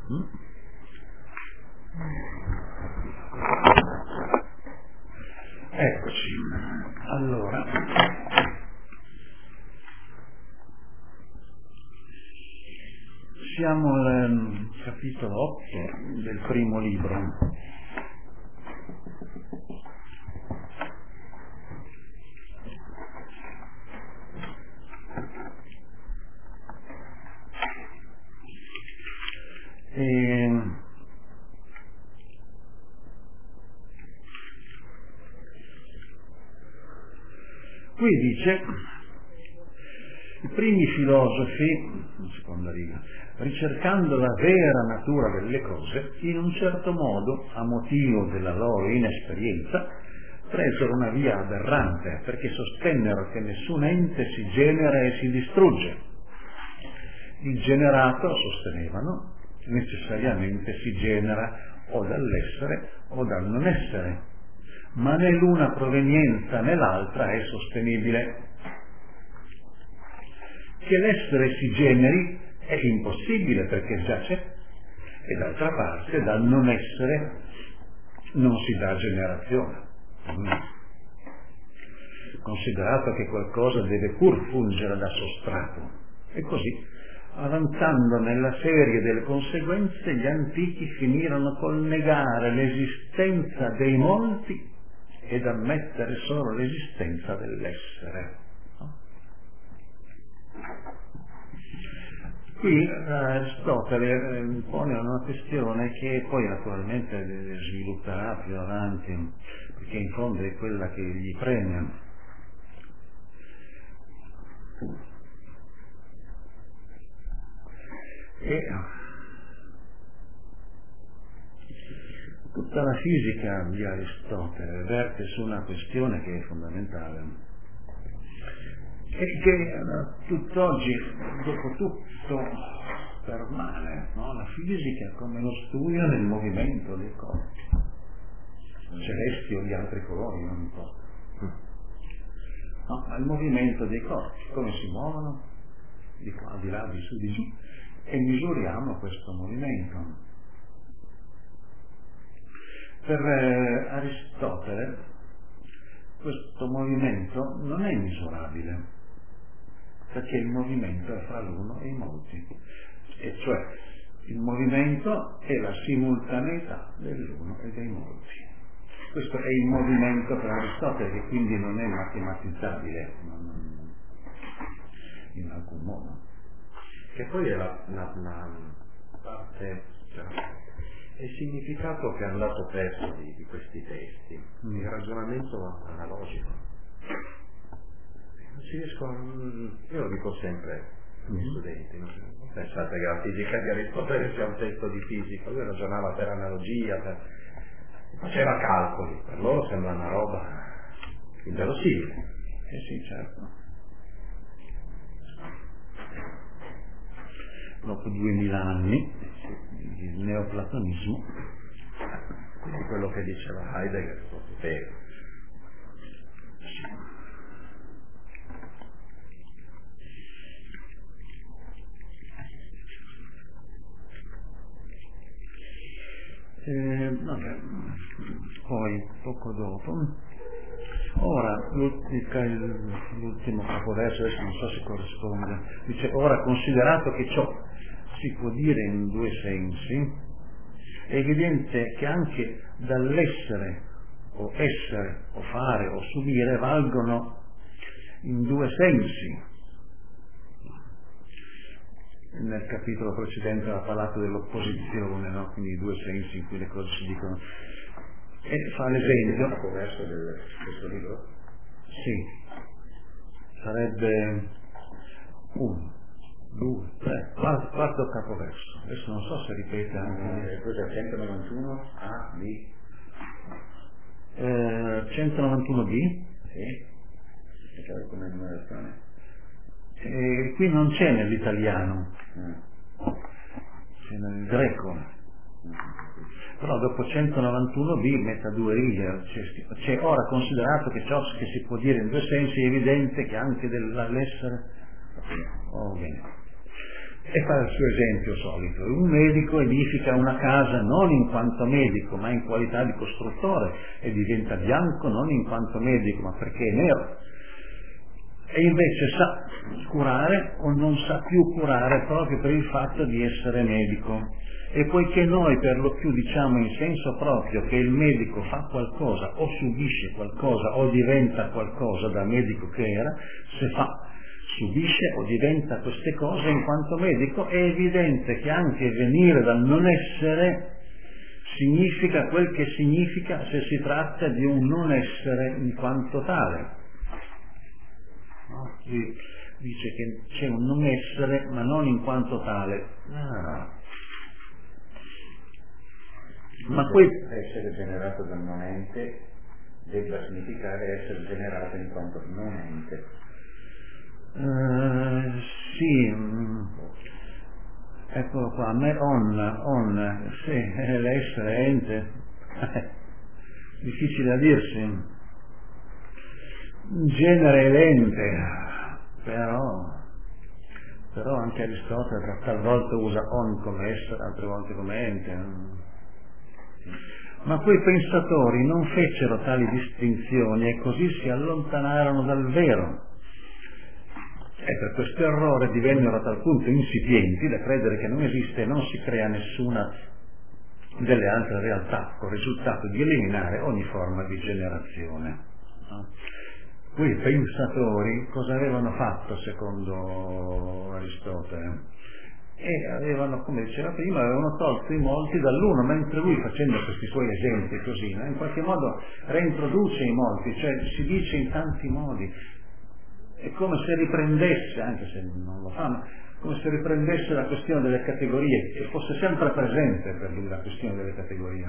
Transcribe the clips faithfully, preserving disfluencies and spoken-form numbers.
Eccoci. Allora, siamo al capitolo otto del primo libro. E qui dice: i primi filosofi, in seconda riga, ricercando la vera natura delle cose, in un certo modo, a motivo della loro inesperienza, presero una via aberrante, perché sostennero che nessun ente si genera e si distrugge. Il generato, sostenevano, necessariamente si genera o dall'essere o dal non essere, ma né l'una provenienza né l'altra è sostenibile. Che l'essere si generi è impossibile perché già c'è, e d'altra parte dal non essere non si dà generazione. Considerato che qualcosa deve pur fungere da sostrato, e così, avanzando nella serie delle conseguenze, gli antichi finirono col negare l'esistenza dei molti ed ammettere solo l'esistenza dell'essere. Qui Aristotele pone una questione che poi naturalmente svilupperà più avanti, perché in fondo è quella che gli preme. E tutta la fisica di Aristotele verte su una questione che è fondamentale e che tutt'oggi, dopo tutto, permane, no? La fisica come lo studio del movimento dei corpi, celesti o di altri colori, non importa. No, ma il movimento dei corpi, come si muovono, di qua, di là, di su, di giù, e misuriamo questo movimento. Per eh, Aristotele questo movimento non è misurabile, perché il movimento è fra l'uno e i molti, e cioè il movimento è la simultaneità dell'uno e dei molti. Questo è il movimento per Aristotele, che quindi non è matematizzabile non, in alcun modo. Che poi è la, la, la parte, cioè, è il significato che è andato perso di, di questi testi, mm. il ragionamento analogico. Non si riescono, io lo dico sempre ai miei mm. studenti, no? Pensate che la fisica di Aristotele sia un testo di fisica, lui ragionava per analogia, per... faceva calcoli, per loro sembra una roba inverosimile. Eh sì, certo. Dopo duemila anni il neoplatonismo, quindi quello che diceva Heidegger, vero. Eh, vabbè. Poi poco dopo, ora l'ultimo capoverso, adesso non so se corrisponde, dice: ora, considerato che ciò si può dire in due sensi, è evidente che anche dall'essere o essere o fare o subire valgono in due sensi. Nel capitolo precedente ha parlato dell'opposizione, no? Quindi i due sensi in cui le cose si dicono. E fa l'esempio. Il capoverso di questo libro? Sì, sarebbe uno, due, tre, quarto, quarto capoverso. Adesso non so se ripete anche. Eh, cos'è? centonovantuno A, B? Eh, centonovantuno B? Sì. E come numerazione? E qui non c'è nell'italiano, Mm. c'è nel greco. Mm. Però dopo centonovantuno B mette a due righe, c'è, c'è ora considerato che ciò che si può dire in due sensi è evidente che anche dell'essere. Oh, bene. E fa il suo esempio solito: un medico edifica una casa non in quanto medico ma in qualità di costruttore, e diventa bianco non in quanto medico ma perché è nero, e invece sa curare o non sa più curare proprio per il fatto di essere medico. E poiché noi per lo più diciamo in senso proprio che il medico fa qualcosa o subisce qualcosa o diventa qualcosa da medico che era, se fa, subisce o diventa queste cose in quanto medico, è evidente che anche venire dal non essere significa quel che significa se si tratta di un non essere in quanto tale. No? Dice che c'è un non essere ma non in quanto tale. Ah. Ma poi essere generato dal non ente debba significare essere generato in quanto non ente. Uh, sì, eccolo qua, me on, on, sì, l'essere ente, difficile da dirsi, genere l'ente, però, però anche Aristotele talvolta usa on come essere, altre volte come ente. Ma quei pensatori non fecero tali distinzioni e così si allontanarono dal vero. E per questo errore divennero a tal punto insipienti da credere che non esiste e non si crea nessuna delle altre realtà, con il risultato di eliminare ogni forma di generazione. Quei pensatori cosa avevano fatto secondo Aristotele? E avevano, come diceva prima, avevano tolto i molti dall'uno, mentre lui, facendo questi suoi esempi così, no, in qualche modo reintroduce i molti, cioè si dice in tanti modi. È come se riprendesse, anche se non lo fa, ma come se riprendesse la questione delle categorie e fosse sempre presente per lui la questione delle categorie.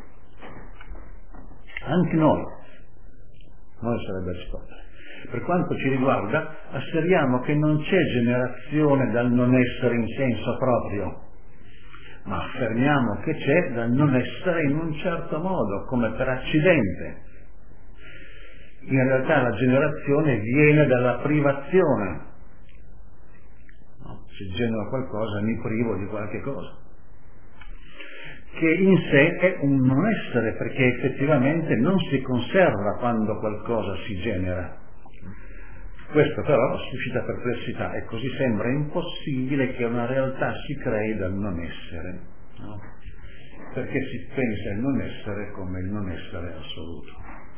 Anche noi, noi sarebbe Aristotele. Per quanto ci riguarda, asseriamo che non c'è generazione dal non essere in senso proprio, ma affermiamo che c'è dal non essere in un certo modo, come per accidente. In realtà la generazione viene dalla privazione. No? Se genero qualcosa mi privo di qualche cosa, che in sé è un non essere, perché effettivamente non si conserva quando qualcosa si genera. Questo però suscita perplessità e così sembra impossibile che una realtà si crei dal non essere, no? Perché si pensa il non essere come il non essere assoluto,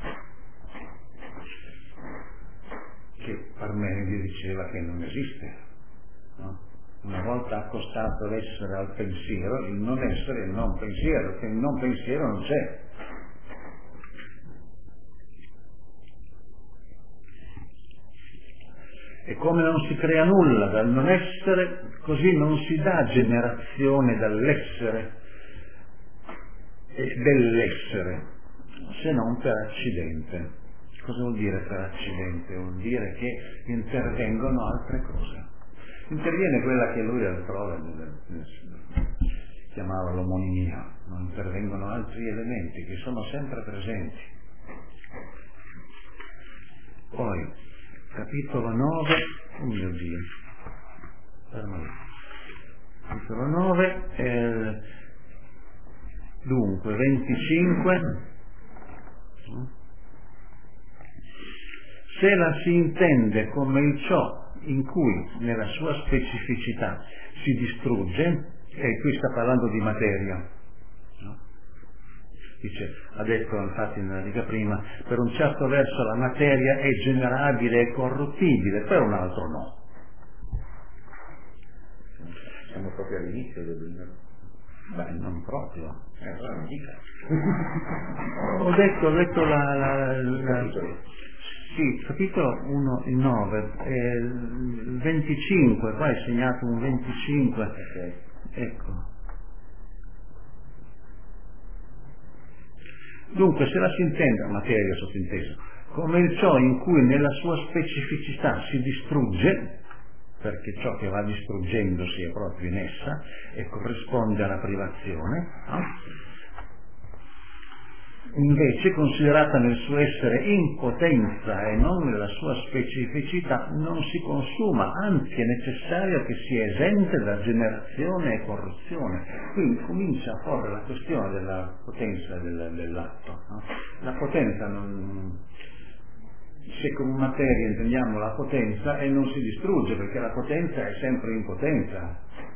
che Parmenide diceva che non esiste, no? Una volta accostato l'essere al pensiero, il non essere è il non pensiero, che il non pensiero non c'è. E come non si crea nulla dal non essere, così non si dà generazione dall'essere e dell'essere, se non per accidente. Cosa vuol dire per accidente? Vuol dire che intervengono altre cose. Interviene quella che lui altrove chiamava l'omonimia, non intervengono altri elementi che sono sempre presenti. Poi, capitolo nove, oh mio Dio, capitolo nove, eh, dunque, venticinque, se la si intende come il ciò in cui nella sua specificità si distrugge, e qui sta parlando di materia, no? Dice, ha detto infatti nella riga prima, per un certo verso la materia è generabile e corruttibile, per un altro no. Siamo proprio all'inizio del libro. Beh, non proprio. Eh, allora non dica. Ho detto, ho detto la... la, la sì, capitolo uno, il nove, eh, il venticinque, qua è segnato un venticinque, okay. Ecco. Dunque, se la si intende, materia sottinteso, come il ciò in cui nella sua specificità si distrugge, perché ciò che va distruggendosi è proprio in essa e corrisponde alla privazione, no? invece, considerata nel suo essere in potenza e non nella sua specificità, non si consuma, anzi è necessario che sia esente da generazione e corruzione. Quindi comincia a porre la questione della potenza del, dell'atto. No? La potenza non... se come materia intendiamo la potenza, e non si distrugge, perché la potenza è sempre in potenza.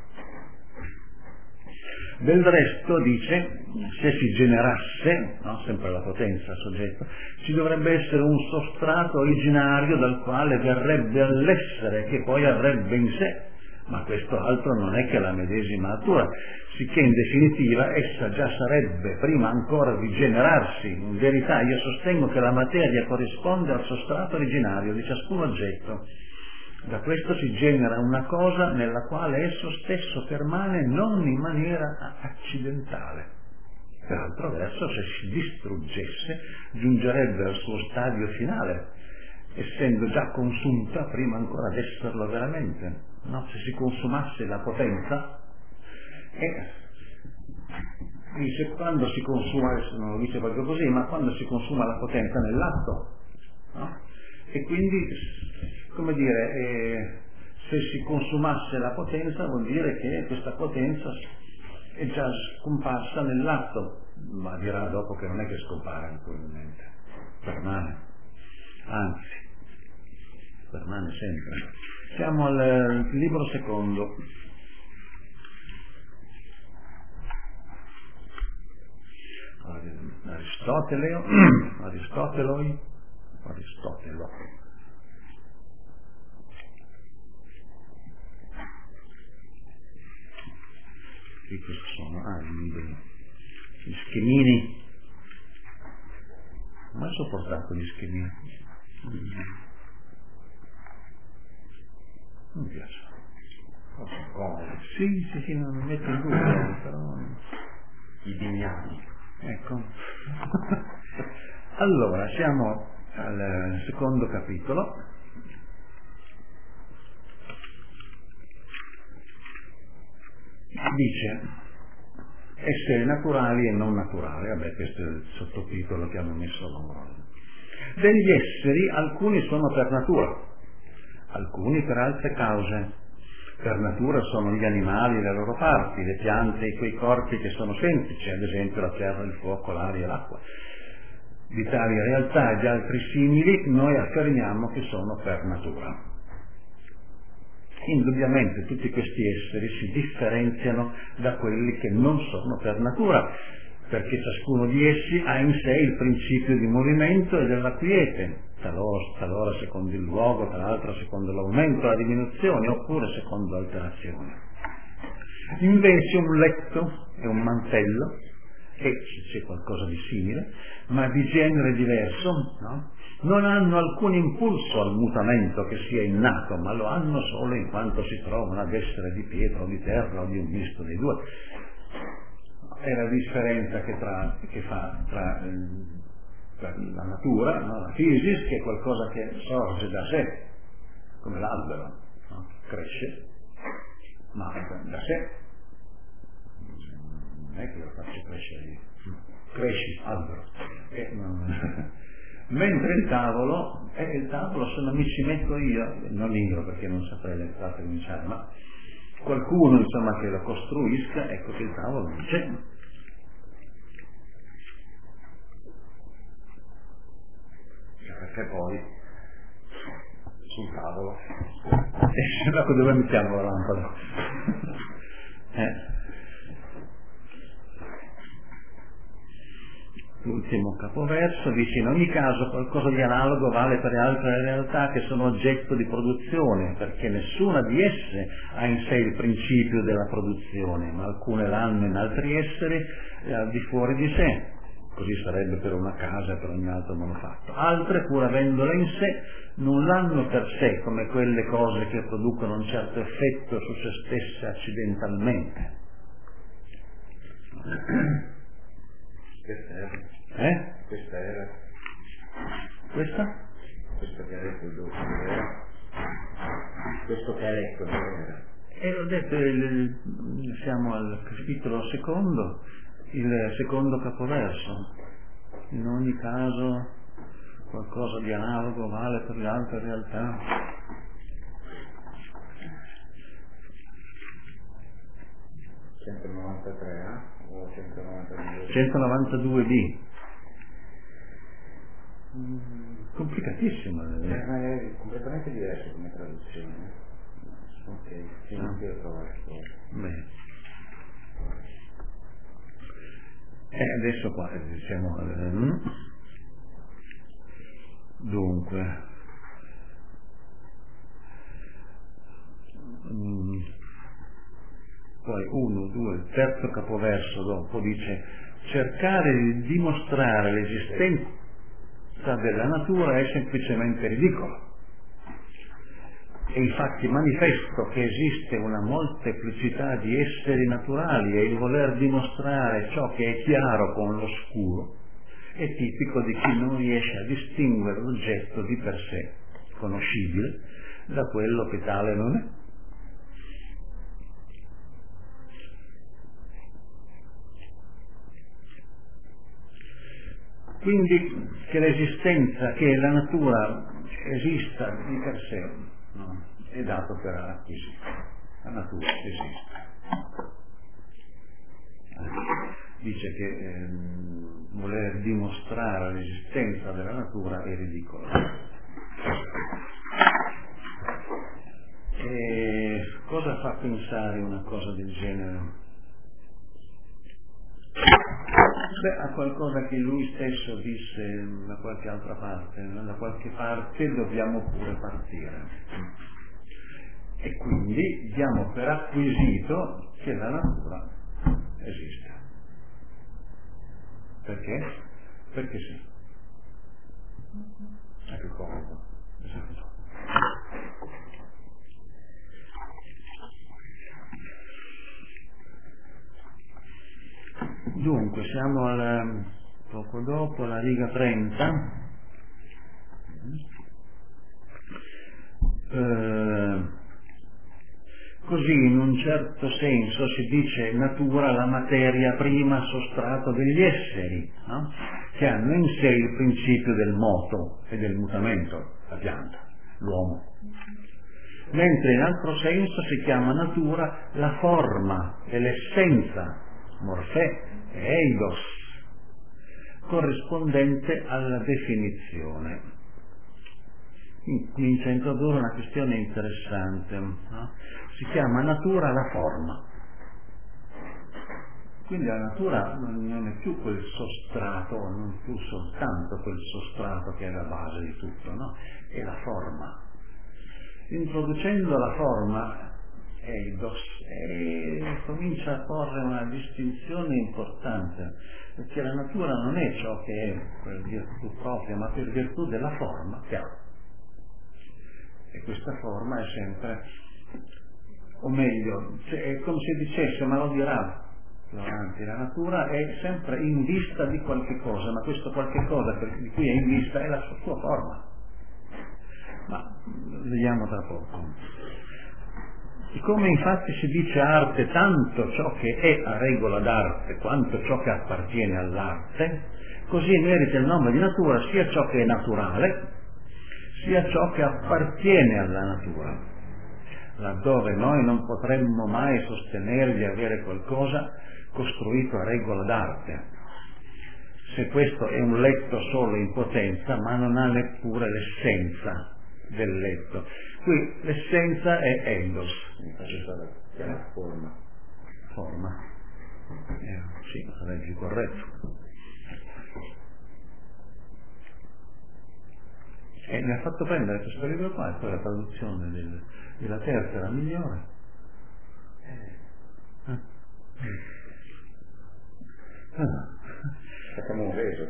Del resto, dice, se si generasse, no, sempre la potenza soggetto, ci dovrebbe essere un sostrato originario dal quale verrebbe all'essere, che poi avrebbe in sé, ma questo altro non è che la medesima natura, sicché in definitiva essa già sarebbe, prima ancora di generarsi. In verità io sostengo che la materia corrisponde al sostrato originario di ciascun oggetto. Da questo si genera una cosa nella quale esso stesso permane non in maniera accidentale. Per altro verso, se si distruggesse, giungerebbe al suo stadio finale, essendo già consunta prima ancora di esserlo veramente. No? Se si consumasse la potenza, e dice quando si consuma, adesso non lo dice proprio così, ma quando si consuma la potenza nell'atto, no? E quindi, come dire, eh, se si consumasse la potenza vuol dire che questa potenza è già scomparsa nell'atto, ma dirà dopo che non è che scompare naturalmente, permane, anzi, permane sempre. Siamo al libro secondo. Aristoteleo, Aristoteloi, Aristotelo. Che questi sono? Ah, gli schemini. Non ho mai sopportato gli schemini. Non mi piace. Come? Sì, sì, sì, non mi metto in dubbio, però... I bignami. Ecco. Allora, siamo al secondo capitolo. Dice esseri naturali e non naturali. Vabbè, questo è il sottotitolo che hanno messo loro. Degli esseri alcuni sono per natura, alcuni per altre cause. Per natura sono gli animali e le loro parti, le piante e quei corpi che sono semplici, ad esempio la terra, il fuoco, l'aria e l'acqua. Di tali realtà e di altri simili noi affermiamo che sono per natura. Indubbiamente tutti questi esseri si differenziano da quelli che non sono per natura, perché ciascuno di essi ha in sé il principio di movimento e della quiete, talora, talora secondo il luogo, tal'altro secondo l'aumento, la diminuzione, oppure secondo l'alterazione. Invece un letto e un mantello, e c'è qualcosa di simile, ma di genere diverso, no? Non hanno alcun impulso al mutamento che sia innato, ma lo hanno solo in quanto si trovano ad essere di pietra o di terra o di un misto dei due. È la differenza che, tra, che fa tra, tra la natura, no? La physis, che è qualcosa che sorge da sé, come l'albero, no? Cresce, ma da sé. Non è che lo faccio crescere io. Cresci, albero. E non... Mentre il tavolo, eh, il tavolo se non mi ci metto io, non io perché non saprei le state cominciare, ma qualcuno insomma che lo costruisca, ecco che il tavolo non c'è. Perché poi sul tavolo e dopo dove mettiamo la lampada? eh. L'ultimo capoverso dice: in ogni caso qualcosa di analogo vale per le altre realtà che sono oggetto di produzione, perché nessuna di esse ha in sé il principio della produzione, ma alcune l'hanno in altri esseri eh, al di fuori di sé. Così sarebbe per una casa e per ogni altro manufatto. Altre, pur avendole in sé, non l'hanno per sé, come quelle cose che producono un certo effetto su se stesse accidentalmente. Questa era. Eh? Questa era. Questa? Questo che ha detto il dottore era. Questo che ha letto era. E l'ho detto, il, siamo al capitolo secondo, il secondo capoverso. in ogni caso qualcosa di analogo vale per le altre realtà. centonovantatré eh? O centonovantadue? centonovantadue B. Mm, complicatissimo. Eh, ma è completamente diverso come traduzione. Ok, sì, Ah. anche io trovo la risposta. Bene. E adesso qua diciamo ehm, dunque mm, poi uno, due, il terzo capoverso dopo dice cercare di dimostrare l'esistenza della natura è semplicemente ridicolo. È infatti manifesto che esiste una molteplicità di esseri naturali e il voler dimostrare ciò che è chiaro con l'oscuro è tipico di chi non riesce a distinguere l'oggetto di per sé conoscibile da quello che tale non è. Quindi che l'esistenza, che la natura esista di per sé, no, è dato per acquisito. La natura esiste. Dice che ehm, voler dimostrare l'esistenza della natura è ridicolo. E cosa fa pensare una cosa del genere? Beh, a qualcosa che lui stesso disse da qualche altra parte, no? Da qualche parte dobbiamo pure partire. E quindi diamo per acquisito che la natura esiste. Perché? Perché sì. A che cosa? Esatto. Dunque, siamo al, poco dopo, alla riga trenta. Eh, così, in un certo senso, si dice natura la materia prima sostrato degli esseri, no? Che hanno in sé il principio del moto e del mutamento, la pianta, l'uomo. Mentre in altro senso si chiama natura la forma e l'essenza, morfè e eidos, corrispondente alla definizione. Comincia a introdurre una questione interessante, no? Si chiama natura la forma. Quindi la natura non è più quel sostrato, non è più soltanto quel sostrato che è la base di tutto, no? È la forma. Introducendo la forma, eidos, e comincia a porre una distinzione importante, perché la natura non è ciò che è per virtù propria, ma per virtù della forma che ha. E questa forma è sempre, o meglio, cioè è come se dicesse, ma lo dirà più avanti, la natura è sempre in vista di qualche cosa, ma questo qualche cosa di cui è in vista è la sua forma. Ma vediamo tra poco. Siccome infatti si dice arte tanto ciò che è a regola d'arte quanto ciò che appartiene all'arte, così merita il nome di natura sia ciò che è naturale, sia ciò che appartiene alla natura, laddove noi non potremmo mai sostenere di avere qualcosa costruito a regola d'arte, se questo è un letto solo in potenza, ma non ha neppure l'essenza del letto. Qui l'essenza è eidos, È la forma. Forma. Eh, sì, sarei più corretto. E mi ha fatto prendere questo libro qua, e poi la traduzione del, della terza era migliore. Eh. Ah. Facciamo un reso.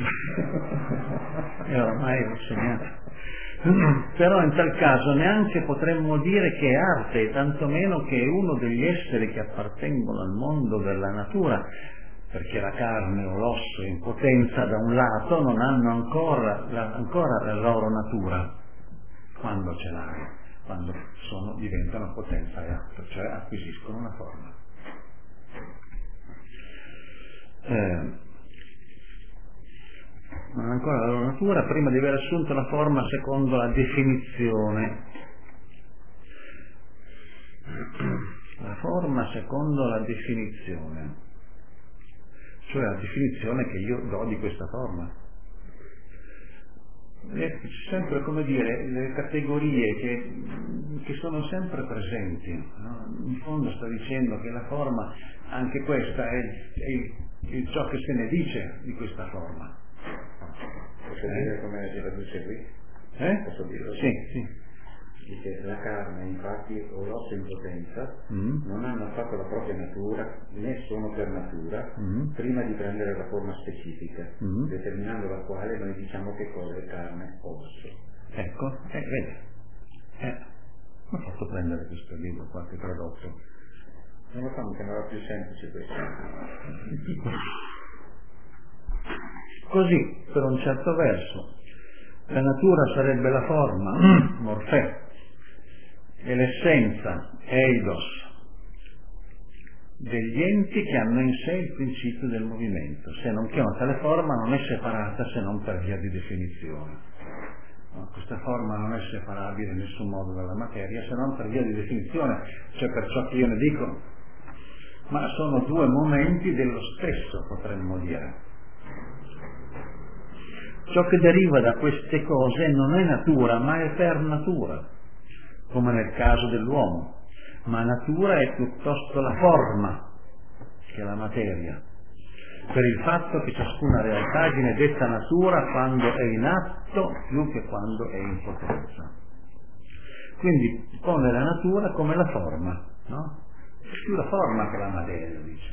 E ormai l'ho segnato. Però in tal caso neanche potremmo dire che è arte, e tantomeno che è uno degli esseri che appartengono al mondo della natura, perché la carne o l'osso in potenza da un lato non hanno ancora la, ancora la loro natura quando ce l'hanno, quando sono, diventano potenza e atto, cioè acquisiscono una forma. Eh, natura prima di aver assunto la forma secondo la definizione. La forma secondo la definizione, cioè la definizione che io do di questa forma. C'è sempre, come dire, le categorie che, che sono sempre presenti, no? In fondo sta dicendo che la forma, anche questa è, è, è ciò che se ne dice di questa forma. Posso eh? dire come si traduce qui? Eh? Posso dirlo? Sì, sì. Dice, la carne infatti o l'osso in potenza mm. non hanno affatto la propria natura né sono per natura mm. prima di prendere la forma specifica, mm. determinando la quale noi diciamo che cosa è carne o osso. Ecco, eh, vedi, eh, mi ha fatto prendere questo libro, qualche tradotto. Non lo so, mi sembrava più semplice questo. Così, per un certo verso, la natura sarebbe la forma, morfè, e l'essenza, eidos, degli enti che hanno in sé il principio del movimento, se non che una tale forma non è separata se non per via di definizione. No, questa forma non è separabile in nessun modo dalla materia se non per via di definizione, cioè per ciò che io ne dico, ma sono due momenti dello stesso, potremmo dire. Ciò che deriva da queste cose non è natura, ma è per natura, come nel caso dell'uomo, ma natura è piuttosto la forma che la materia, per il fatto che ciascuna realtà viene detta natura quando è in atto più che quando è in potenza. Quindi pone la natura come la forma, no? Più la forma che la materia, dice.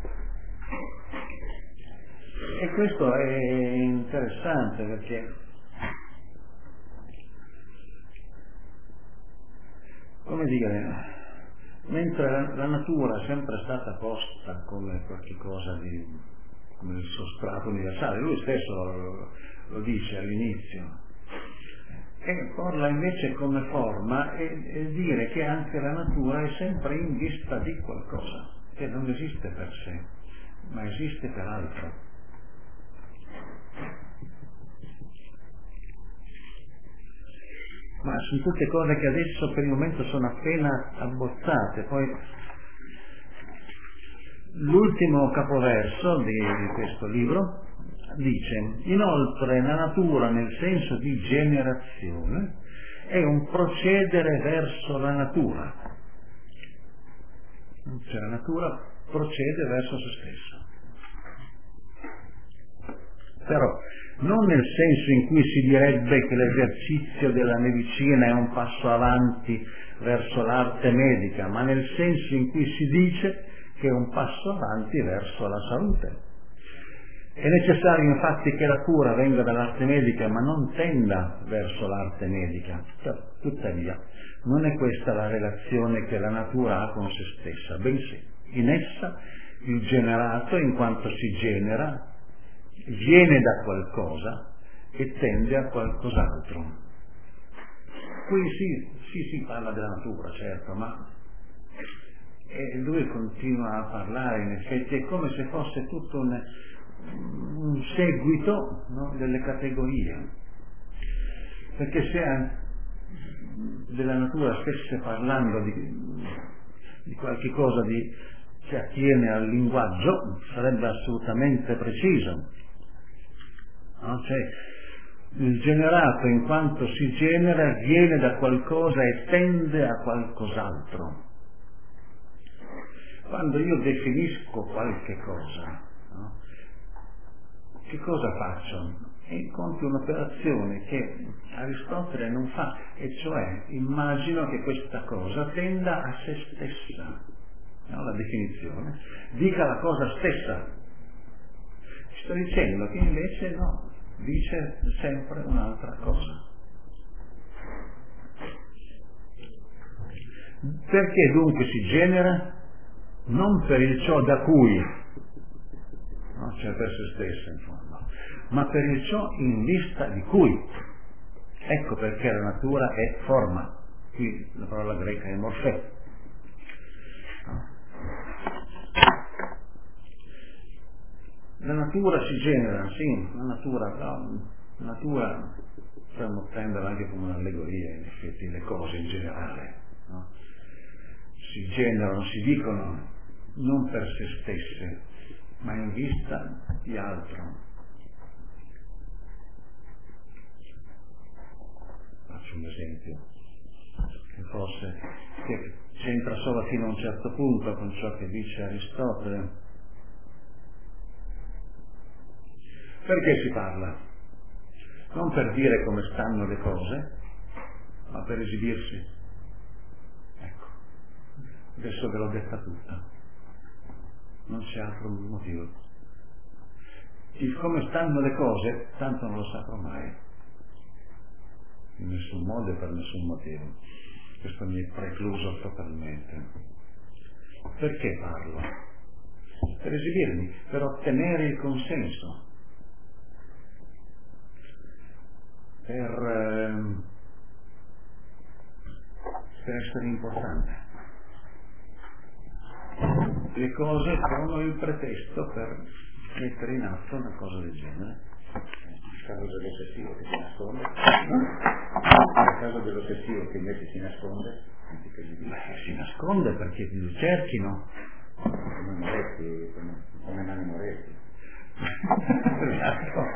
E questo è interessante perché come dire, mentre la, la natura è sempre stata posta come qualche cosa di, come il sostrato universale, lui stesso lo, lo dice all'inizio, e porla invece come forma e, e dire che anche la natura è sempre in vista di qualcosa, che non esiste per sé, ma esiste per altro. Ma sono tutte cose che adesso per il momento sono appena abbozzate. Poi l'ultimo capoverso di, di questo libro dice: inoltre la natura nel senso di generazione è un procedere verso la natura, cioè la natura procede verso se stessa, però non nel senso in cui si direbbe che l'esercizio della medicina è un passo avanti verso l'arte medica, ma nel senso in cui si dice che è un passo avanti verso la salute. È necessario infatti che la cura venga dall'arte medica, ma non tenda verso l'arte medica. Tuttavia, non è questa la relazione che la natura ha con se stessa, bensì in essa il generato, in quanto si genera, viene da qualcosa e tende a qualcos'altro. Qui sì, sì, si parla della natura, certo, ma e lui continua a parlare, in effetti è come se fosse tutto un, un seguito, no, delle categorie, perché se della natura stesse parlando di, di qualche cosa di, che attiene al linguaggio, sarebbe assolutamente preciso. No? Cioè, il generato in quanto si genera viene da qualcosa e tende a qualcos'altro. Quando io definisco qualche cosa, no? Che cosa faccio? E compio un'operazione che Aristotele non fa, e cioè immagino che questa cosa tenda a se stessa, no? La definizione dica la cosa stessa. Sto dicendo che invece no, dice sempre un'altra cosa. Perché dunque si genera? Non per il ciò da cui, no? Cioè per se stesso in fondo, ma per il ciò in vista di cui. Ecco perché la natura è forma. Qui la parola greca è morfè. No? La natura si genera, sì, la natura, no, natura potremmo prenderla anche come un'allegoria, in effetti, le cose in generale, no? Si generano, si dicono non per se stesse, ma in vista di altro. Faccio un esempio che forse che c'entra solo fino a un certo punto con ciò che dice Aristotele. Perché si parla? Non per dire come stanno le cose, ma per esibirsi. Ecco, adesso ve l'ho detta tutta, non c'è altro motivo. Il come stanno le cose, tanto non lo saprò mai, in nessun modo e per nessun motivo. Questo mi è precluso totalmente. Perché parlo? Per esibirmi, per ottenere il consenso, per, ehm, per essere importante. Le cose sono il pretesto per mettere in atto una cosa del genere. Il caso dell'ossessivo che si nasconde, il caso dell'ossessivo che invece si nasconde, beh, si nasconde perché li cerchino come Moretti, come, come Nani Moretti. Esatto.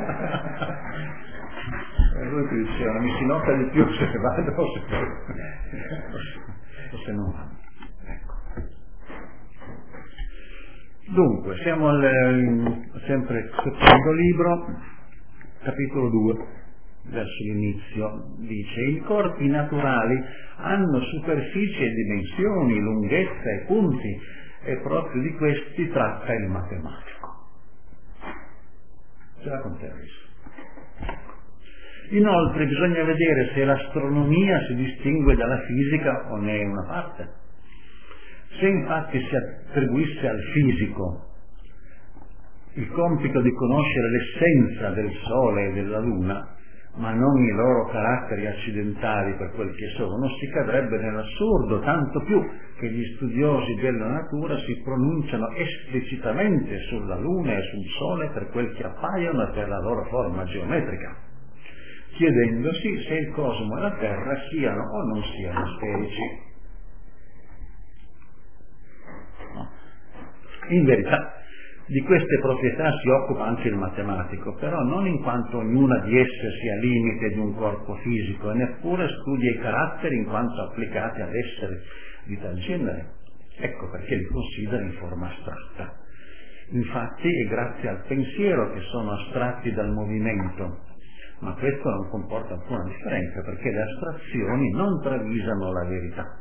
Lui ti diceva, mi si nota di più se vado o se, o se non vado. Ecco. Dunque, siamo al sempre secondo libro, capitolo due, verso l'inizio. Dice: i corpi naturali hanno superficie e dimensioni, lunghezza e punti, e proprio di questi tratta il matematico. Ce la conterrisi. Inoltre bisogna vedere se l'astronomia si distingue dalla fisica o ne è una parte. Se infatti si attribuisse al fisico il compito di conoscere l'essenza del Sole e della Luna, ma non i loro caratteri accidentali per quel che sono, si cadrebbe nell'assurdo, tanto più che gli studiosi della natura si pronunciano esplicitamente sulla Luna e sul Sole per quel che appaiono e per la loro forma geometrica, chiedendosi se il cosmo e la Terra siano o non siano sferici. In verità, di queste proprietà si occupa anche il matematico, però non in quanto ognuna di esse sia limite di un corpo fisico, e neppure studia i caratteri in quanto applicati ad esseri di tal genere. Ecco perché li considera in forma astratta. Infatti è grazie al pensiero che sono astratti dal movimento, ma questo non comporta alcuna differenza, perché le astrazioni non travisano la verità.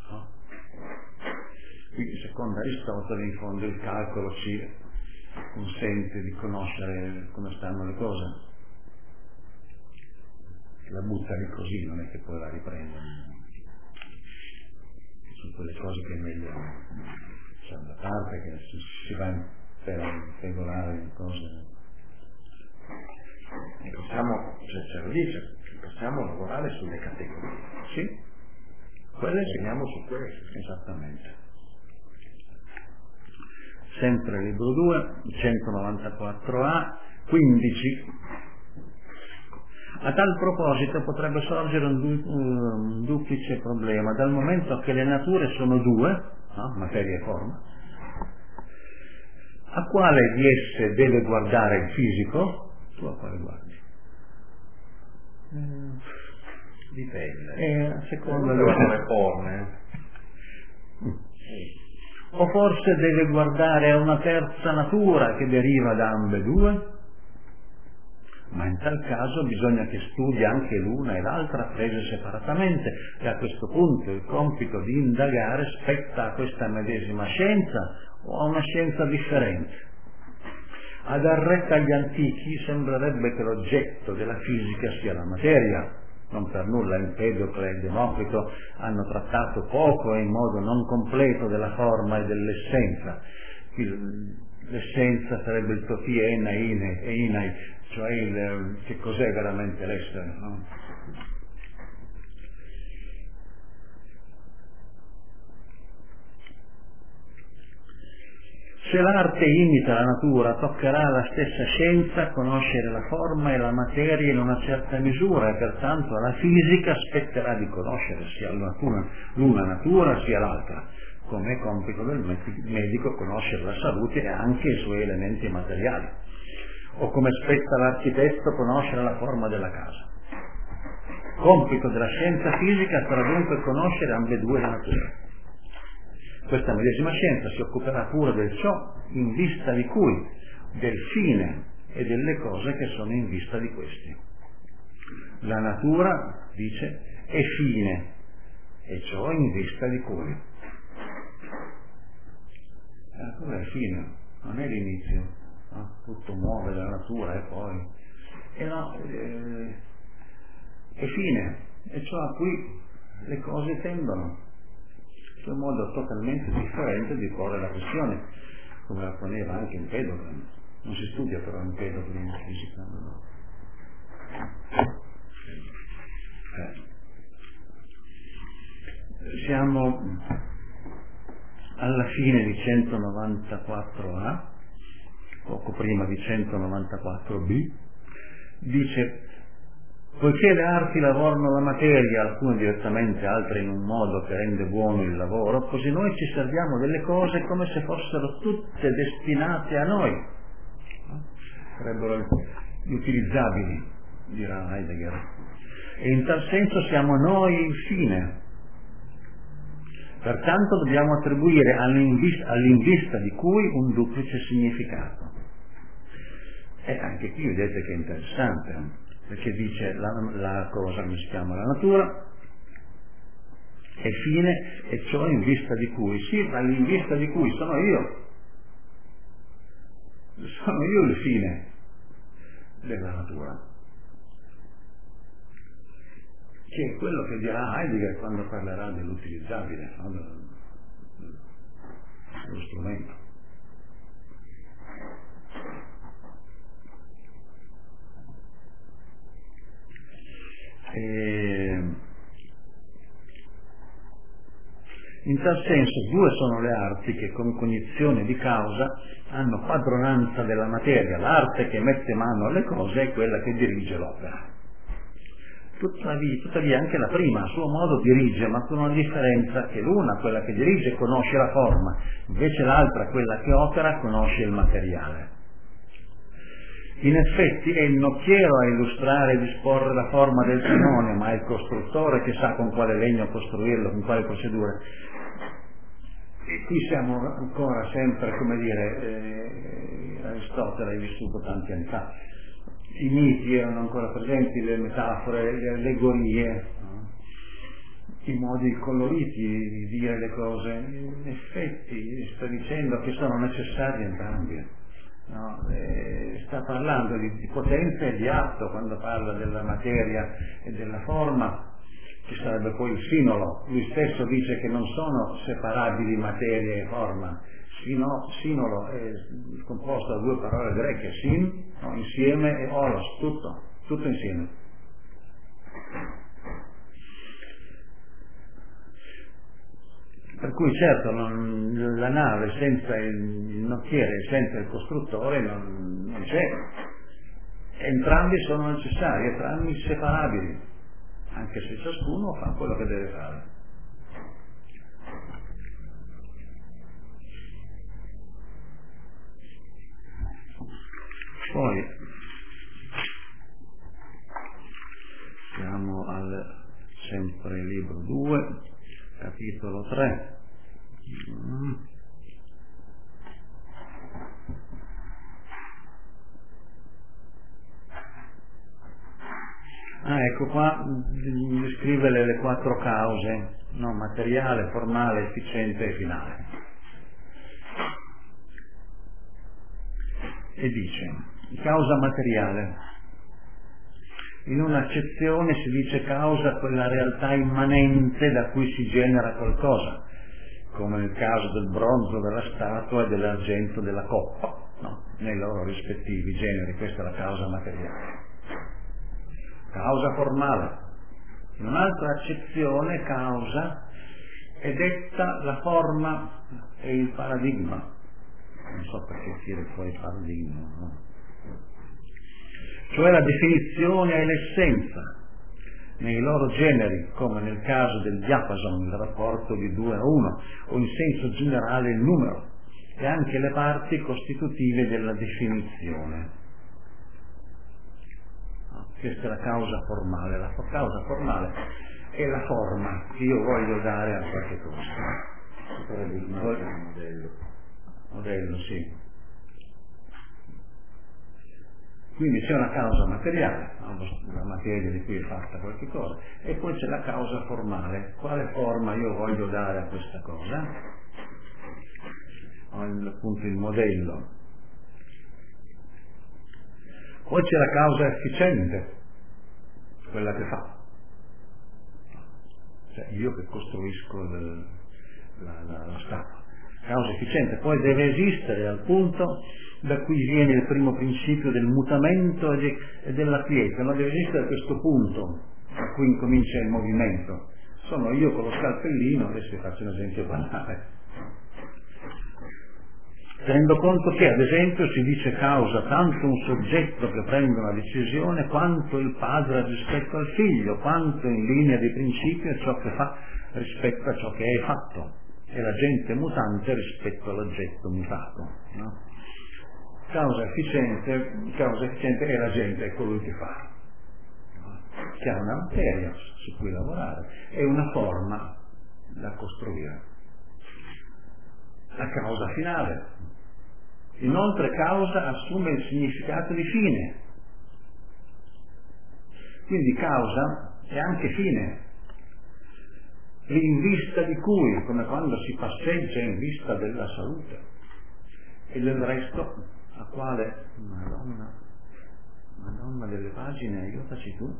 Quindi, secondo Aristotele, in fondo il calcolo ci consente di conoscere come stanno le cose. La butta lì così, non è che poi la riprende. Sono quelle cose che è meglio lasciare da parte, che si va per regolare le cose. E possiamo, cioè ce lo dice, possiamo lavorare sulle categorie. Sì, quelle segniamo su questo. Esattamente. Sempre libro due, centonovantaquattro A, quindici. A tal proposito potrebbe sorgere un, du- un duplice problema, dal momento che le nature sono due, no? Materia e forma. A quale di esse deve guardare il fisico? Tu a quale guardi? Mm, dipende. Eh, secondo le le forme. Mm. O forse deve guardare a una terza natura che deriva da ambedue? Ma in tal caso bisogna che studi anche l'una e l'altra prese separatamente, e a questo punto il compito di indagare spetta a questa medesima scienza o a una scienza differente. A dar retta agli antichi sembrerebbe che l'oggetto della fisica sia la materia. Non per nulla Empedocle e Democrito hanno trattato poco e in modo non completo della forma e dell'essenza. L'essenza sarebbe il toti ena, ine e inai, cioè il, che cos'è veramente l'essere, no? Se l'arte imita la natura, toccherà alla stessa scienza conoscere la forma e la materia in una certa misura, e pertanto alla fisica spetterà di conoscere sia l'una natura sia l'altra, come è compito del medico conoscere la salute e anche i suoi elementi materiali, o come spetta all'architetto conoscere la forma della casa. Compito della scienza fisica sarà dunque conoscere ambedue le nature. Questa medesima scienza si occuperà pure del ciò in vista di cui, del fine e delle cose che sono in vista di questi. La natura, dice, è fine, e ciò in vista di cui. La natura è fine, non è l'inizio, no? Tutto muove la natura e poi... E no, eh, è fine, e ciò a cui le cose tendono. In un modo totalmente differente di porre la questione, come la poneva anche Empedocle. Non si studia però Empedocle in fisica. No? Eh. Siamo alla fine di centonovantaquattro A, poco prima di centonovantaquattro B, dice: poiché le arti lavorano la materia, alcune direttamente, altre in un modo che rende buono il lavoro, così noi ci serviamo delle cose come se fossero tutte destinate a noi. Sarebbero gli utilizzabili, dirà Heidegger. E in tal senso siamo noi il fine. Pertanto dobbiamo attribuire all'invista di cui un duplice significato. E anche qui vedete che è interessante, perché dice la, la cosa che si chiama la natura è fine, e ciò in vista di cui, sì, ma in vista di cui sono io, sono io il fine della natura, che è quello che dirà Heidegger quando parlerà dell'utilizzabile, no? dello strumento. E in tal senso due sono le arti che con cognizione di causa hanno padronanza della materia, l'arte che mette mano alle cose è quella che dirige l'opera. Tuttavia, tuttavia anche la prima a suo modo dirige, ma con una differenza, che l'una, quella che dirige, conosce la forma, invece l'altra, quella che opera, conosce il materiale. In effetti è il nocchiero a illustrare e disporre la forma del canone, ma è il costruttore che sa con quale legno costruirlo, con quale procedure. E qui siamo ancora sempre, come dire, eh, Aristotele è vissuto tanti anni fa. I miti erano ancora presenti, le metafore, le allegorie, no? I modi coloriti di dire le cose. In effetti sta dicendo che sono necessari entrambi. No, eh, sta parlando di, di potenza e di atto quando parla della materia e della forma, che sarebbe poi il sinolo. Lui stesso dice che non sono separabili materia e forma. Sino, sinolo è composto da due parole greche, sin, no, insieme, e olos, tutto, tutto insieme. Per cui certo non, la nave senza il, il nocchiere, senza il costruttore non, non c'è. Entrambi sono necessari, entrambi separabili, anche se ciascuno fa quello che deve fare. Poi siamo al sempre libro due, capitolo tre. Mm. Ah, ecco qua descrive le, le quattro cause, no? Materiale, formale, efficiente e finale. E dice, causa materiale. In un'accezione si dice causa quella realtà immanente da cui si genera qualcosa, come nel caso del bronzo della statua e dell'argento della coppa, no? Nei loro rispettivi generi. Questa è la causa materiale. Causa formale. In un'altra accezione causa è detta la forma e il paradigma. non so perché tiri fuori il pallino, no? Cioè la definizione e l'essenza, nei loro generi, come nel caso del diapason, il rapporto di due a uno, o in senso generale il numero, e anche le parti costitutive della definizione. Questa è la causa formale. La causa formale è la forma che io voglio dare a qualche cosa. Modello. Modello, sì. Quindi c'è una causa materiale, la materia di cui è fatta qualche cosa, e poi c'è la causa formale. Quale forma io voglio dare a questa cosa? Ho appunto il modello. Poi c'è la causa efficiente, quella che fa. Cioè io che costruisco il, la, la, la statua. Causa efficiente, poi deve esistere al punto da cui viene il primo principio del mutamento e, de, e della quiete, ma deve esistere questo punto da cui incomincia il movimento. Sono io con lo scalpellino, adesso vi faccio un esempio banale. Tenendo conto che ad esempio si dice causa tanto un soggetto che prende una decisione quanto il padre rispetto al figlio, quanto in linea di principio è ciò che fa rispetto a ciò che è fatto, e l'agente mutante rispetto all'oggetto mutato, no? Causa efficiente, causa efficiente è l'agente, è colui che fa, che ha una materia su cui lavorare e una forma da costruire. La causa finale. Inoltre causa assume il significato di fine. Quindi causa è anche fine. In vista di cui, come quando si passeggia in vista della salute. E del resto, a quale, Madonna, Madonna delle pagine, aiutaci tu.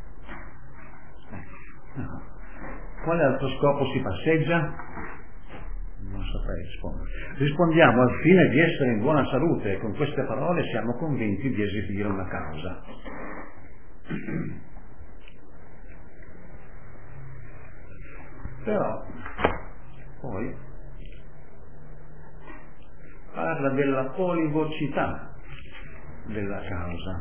No. Quale altro scopo si passeggia? Non saprei rispondere. Rispondiamo al fine di essere in buona salute, e con queste parole siamo convinti di esibire una causa. Però poi parla della polivocità della causa.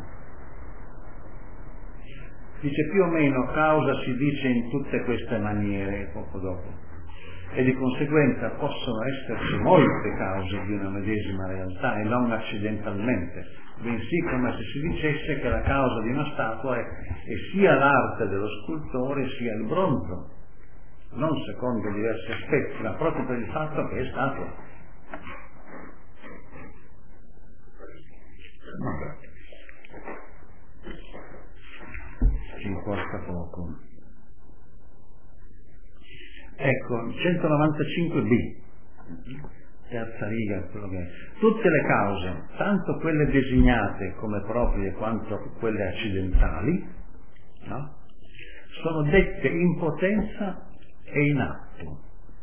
Dice più o meno causa si dice in tutte queste maniere poco dopo, e di conseguenza possono esserci molte cause di una medesima realtà e non accidentalmente, bensì come se si dicesse che la causa di una statua è, è sia l'arte dello scultore sia il bronzo, non secondo diversi aspetti, ma proprio per il fatto che è statua. Ci importa poco. Ecco, centonovantacinque b, terza riga, quello che è. Tutte le cause, tanto quelle designate come proprie quanto quelle accidentali, no? Sono dette in potenza e in atto.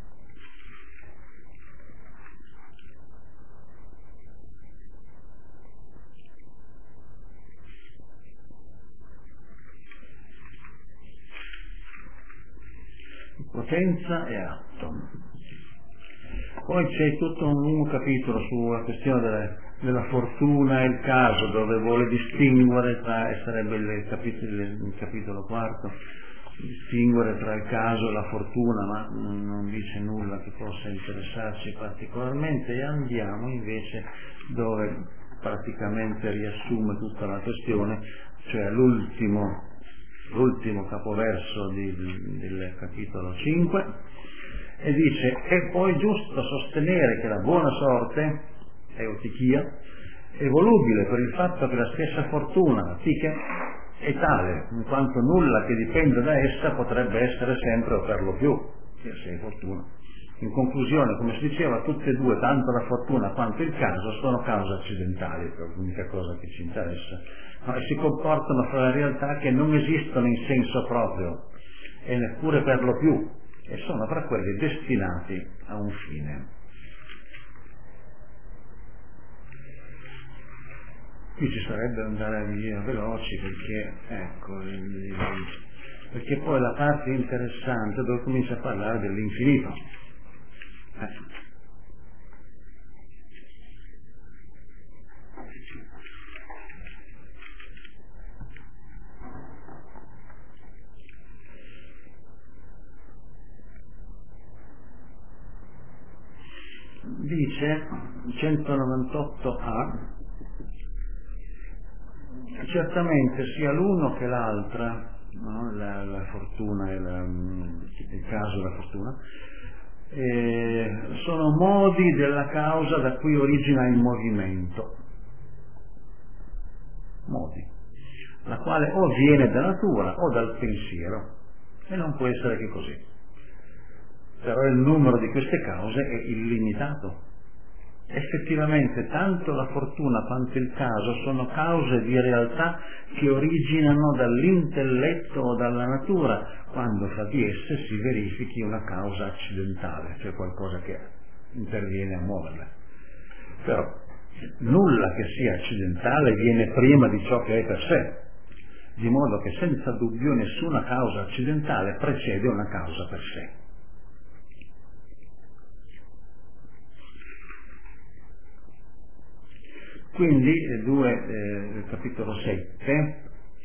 Potenza e atto. Poi c'è tutto un lungo capitolo sulla questione delle, della fortuna e il caso, dove vuole distinguere tra, e sarebbe il capitolo, il capitolo quarto, distinguere tra il caso e la fortuna, ma non dice nulla che possa interessarci particolarmente, e andiamo invece dove praticamente riassume tutta la questione, cioè l'ultimo l'ultimo capoverso di, del capitolo cinque, e dice: è poi giusto sostenere che la buona sorte, eutichia, è volubile per il fatto che la stessa fortuna, la psiche, è tale, in quanto nulla che dipende da essa potrebbe essere sempre o per lo più, se è fortuna. In conclusione, come si diceva, tutte e due, tanto la fortuna quanto il caso, sono cause accidentali, per l'unica cosa che ci interessa, ma si comportano fra le realtà che non esistono in senso proprio e neppure per lo più, e sono fra quelli destinati a un fine. Qui ci sarebbe da andare via veloci perché, ecco, il, perché poi la parte interessante dove comincia a parlare dell'infinito. Eh. Dice centonovantotto A, certamente sia l'uno che l'altra, no? la, la fortuna e la, il caso e la fortuna, eh, sono modi della causa da cui origina il movimento, modi, la quale o viene da natura o dal pensiero, e non può essere che così. Però il numero di queste cause è illimitato. Effettivamente tanto la fortuna quanto il caso sono cause di realtà che originano dall'intelletto o dalla natura, quando fra di esse si verifichi una causa accidentale, cioè qualcosa che interviene a muoverle. Però nulla che sia accidentale viene prima di ciò che è per sé, di modo che senza dubbio nessuna causa accidentale precede una causa per sé. Quindi, due, eh, capitolo sette,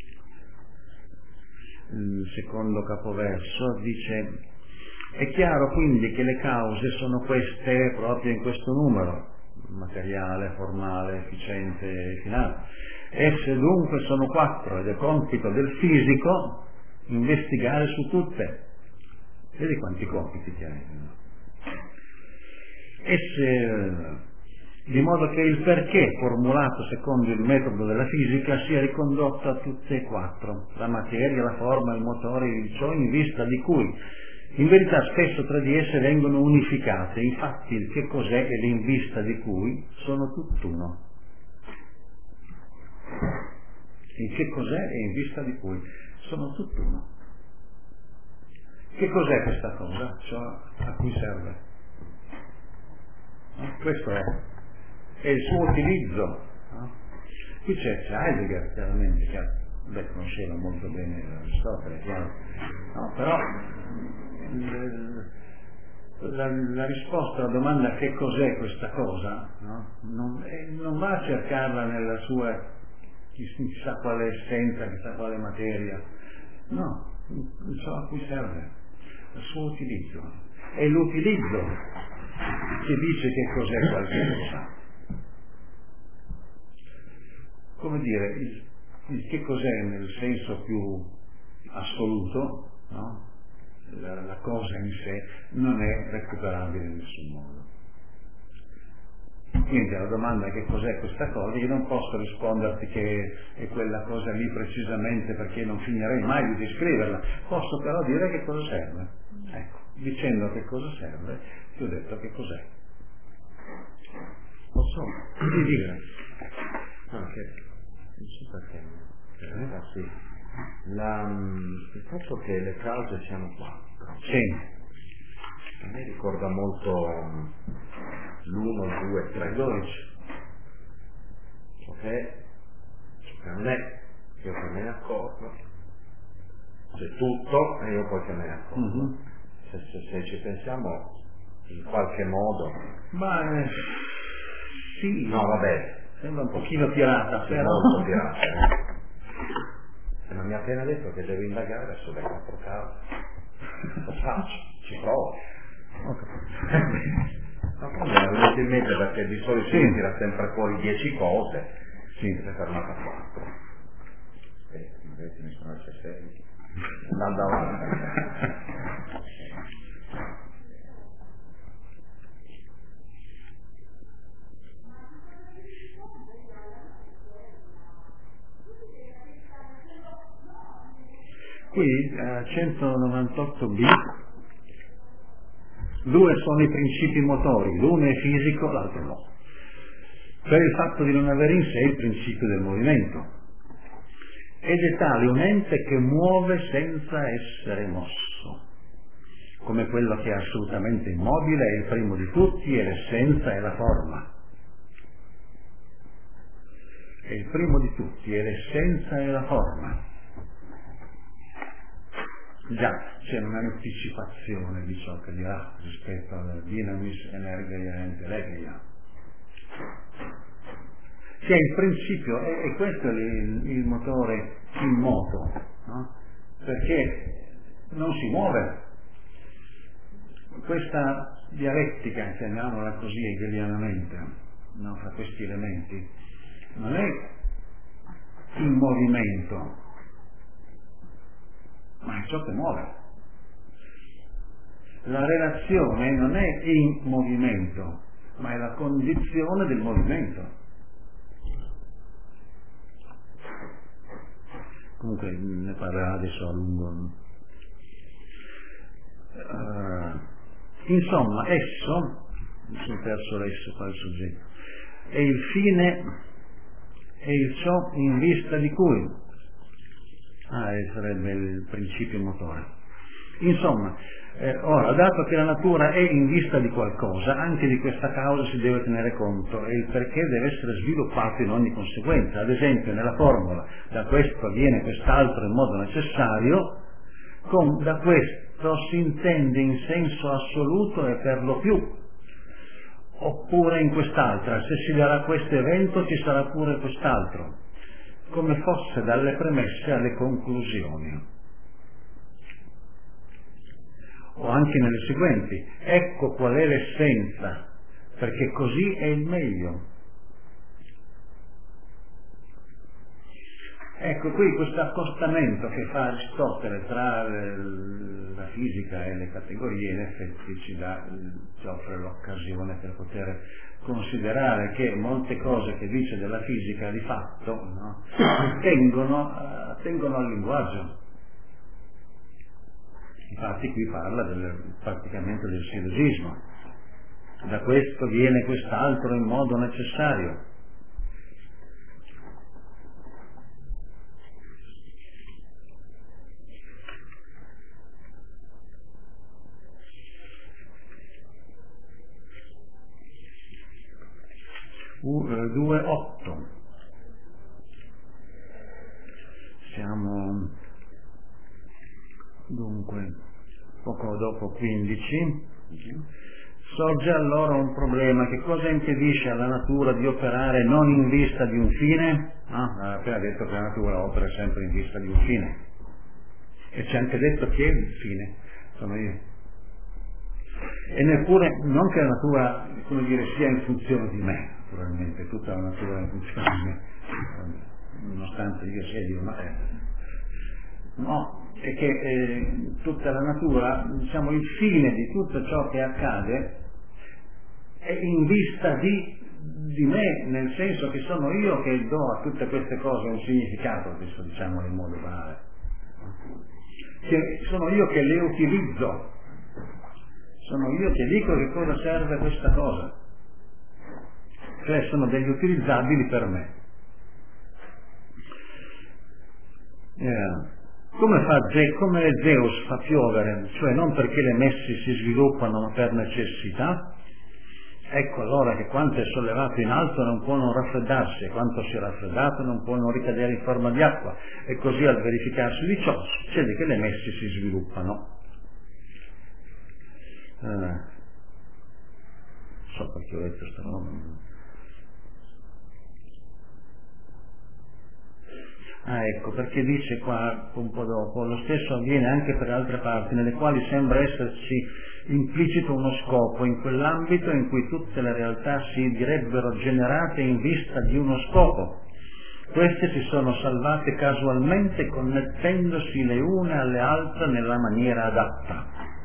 il secondo capoverso, dice: è chiaro quindi che le cause sono queste proprio in questo numero, materiale, formale, efficiente e finale. Esse dunque sono quattro ed è compito del fisico investigare su tutte. Vedi quanti compiti che hai? Esse, di modo che il perché formulato secondo il metodo della fisica sia ricondotto a tutte e quattro, la materia, la forma, il motore, il ciò in vista di cui in verità spesso tra di esse vengono unificate, infatti il che cos'è e l'in vista di cui sono tutt'uno. Il che cos'è e in vista di cui sono tutt'uno. Che cos'è questa cosa? Ciò a cui serve. No? Questo è. E il suo utilizzo, no? Qui c'è, c'è Heidegger chiaramente, che beh, conosceva molto bene Aristotele, chiaro, no? Però la, la risposta alla domanda che cos'è questa cosa, no? non, eh, non va a cercarla nella sua chissà quale essenza, chissà quale materia, no, ciò a cui serve, il suo utilizzo. È l'utilizzo che dice che cos'è qualcosa. Come dire, il, il che cos'è nel senso più assoluto, no? la, la cosa in sé non è recuperabile in nessun modo. Quindi alla domanda che cos'è questa cosa, io non posso risponderti che è quella cosa lì precisamente perché non finirei mai di descriverla, posso però dire che cosa serve. Ecco, dicendo che cosa serve, ti ho detto che cos'è. Posso Di dire? Anche. Non so perché, eh? ah, sì. La, il fatto che le cause siano quattro, sì. A me ricorda molto l'uno, il due, il tre, il dodici. Cioè, cioè non è io che me ne accorgo, c'è tutto e io poi che me ne accorgo. Mm-hmm. Se, se, se ci pensiamo in qualche modo. Ma eh, sì. No, vabbè. Sembra un pochino tirata, sì, però. Molto tirata, eh? Ma mi ha appena detto che devo indagare sulle quattro cause. Lo faccio, ci provo. Ma poi mi è venuto in mente perché di solito si tira sempre fuori dieci cose, sì, si è fermata a quattro. E invece mi sono altre sei. Andando avanti. Qui eh, centonovantotto B, due sono i principi motori, l'uno è fisico, l'altro no, per il fatto di non avere in sé il principio del movimento. Ed è tale un ente che muove senza essere mosso, come quello che è assolutamente immobile, è il primo di tutti, e l'essenza è la forma. È il primo di tutti, e l'essenza è la forma. Già, c'è un'anticipazione di ciò che dirà rispetto alla dinamis energia entelegria. che è il principio, e, e questo è il, il motore in moto, no? Perché non si muove. Questa dialettica, chiamiamola così hegelianamente, no? Fra questi elementi, non è in movimento, ma è ciò che muove. La relazione non è in movimento, ma è la condizione del movimento. Comunque ne parlerà adesso a lungo. Uh, insomma, esso, mi sono perso l'esso qua il soggetto, è il fine e il ciò in vista di cui, ah, sarebbe il principio motore. Insomma, eh, ora, dato che la natura è in vista di qualcosa, anche di questa causa si deve tenere conto e il perché deve essere sviluppato in ogni conseguenza. Ad esempio, nella formula da questo avviene quest'altro in modo necessario, con da questo si intende in senso assoluto e per lo più, oppure in quest'altra, se si darà questo evento ci sarà pure quest'altro, come fosse dalle premesse alle conclusioni. O anche nelle seguenti, ecco qual è l'essenza, perché così è il meglio. Ecco qui questo accostamento che fa Aristotele tra le, la fisica e le categorie, in effetti ci, dà, ci offre l'occasione per poter considerare che molte cose che dice della fisica di fatto, no, tengono, uh, tengono al linguaggio. Infatti qui parla del, praticamente del sillogismo. Da questo viene quest'altro in modo necessario. due otto. Siamo dunque poco dopo quindici. Sorge allora un problema: che cosa impedisce alla natura di operare non in vista di un fine? Ah, ha appena detto che la natura opera sempre in vista di un fine, e ci ha anche detto che è il fine sono io. E neppure, non che la natura, come dire, sia in funzione di me, naturalmente tutta la natura è in funzione di me, nonostante io sia Dio, ma è, no, è che eh, tutta la natura, diciamo, il fine di tutto ciò che accade è in vista di, di me, nel senso che sono io che do a tutte queste cose un significato, adesso diciamolo in modo banale, che sono io che le utilizzo, sono io che dico che cosa serve questa cosa, cioè sono degli utilizzabili per me. Yeah. Come fa Ze- come Zeus fa piovere, cioè non perché le messi si sviluppano ma per necessità, ecco allora che quanto è sollevato in alto non può non raffreddarsi, e quanto si è raffreddato non può non ricadere in forma di acqua, e così al verificarsi di ciò succede che le messi si sviluppano. Eh, so perché ho detto sta roba. Ah, ecco, perché dice qua un po' dopo, lo stesso avviene anche per altre parti nelle quali sembra esserci implicito uno scopo, in quell'ambito in cui tutte le realtà si direbbero generate in vista di uno scopo. Queste si sono salvate casualmente connettendosi le une alle altre nella maniera adatta.